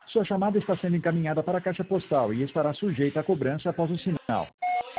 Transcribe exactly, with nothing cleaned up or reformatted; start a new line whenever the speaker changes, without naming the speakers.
Sua chamada está sendo encaminhada para a caixa postal e estará sujeita a cobrança após o sinal.